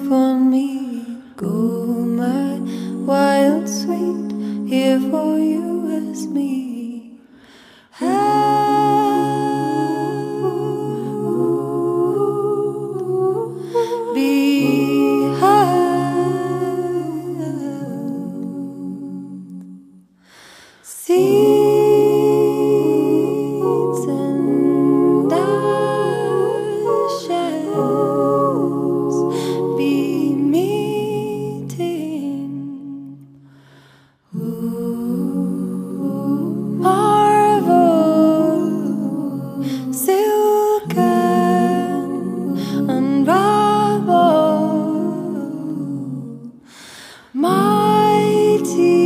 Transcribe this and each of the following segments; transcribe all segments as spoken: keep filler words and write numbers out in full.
for me. Go my wild sweet, here for you as me. Seeds and ashes be meeting. Ooh, marvel, silk and unravel, mighty.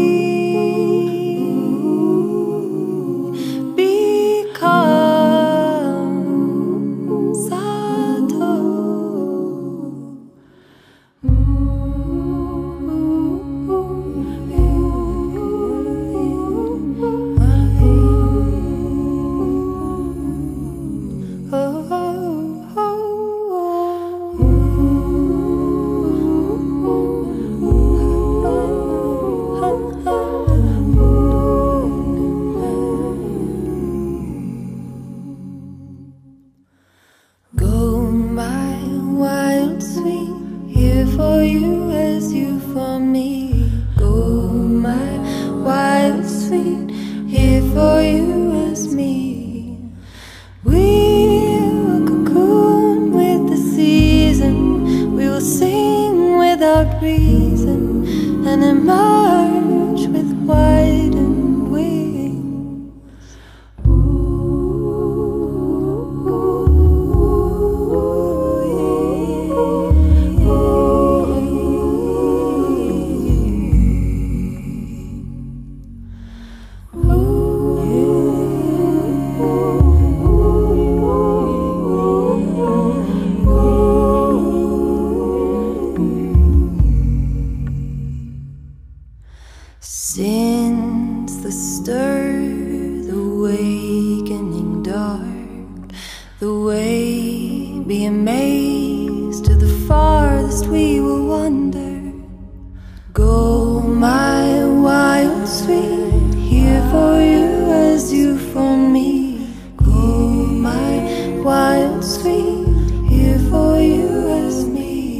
Wild sweet, here for you as you for me. Go my wild sweet, here for you as me. We will cocoon with the season, we will sing without reason, and emerge with widened wings. Since the stir, the wakening dark, the way be amazed, to the farthest we will wander. Go my wild sweet, here for you as you for me. Go my wild sweet, here for you as me.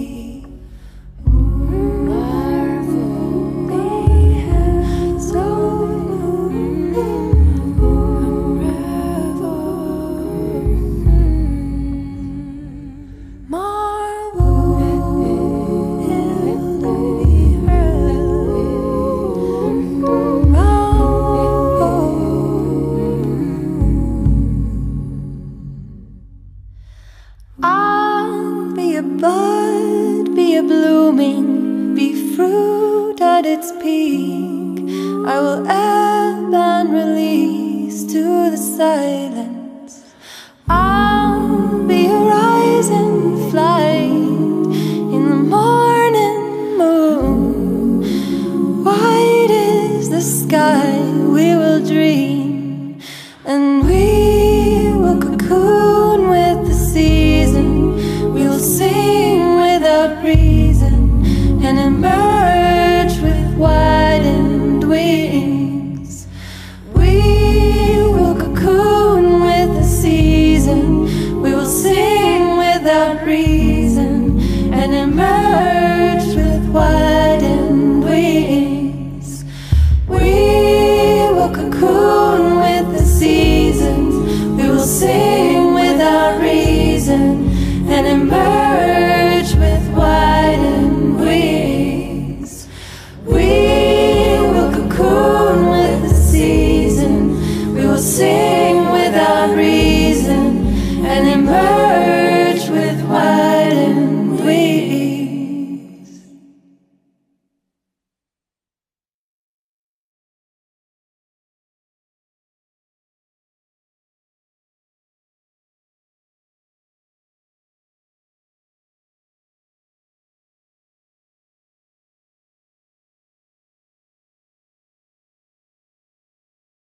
Bud, be a blooming, be fruit at its peak. I will ebb and release to the silence. I'll be a rising flight in the morning moon. White is the sky, we will dream, and we will cocoon with the season. We will sing without reason and emerge with widened wings. We will cocoon with the season. We will sing without reason and emerge with widened wings.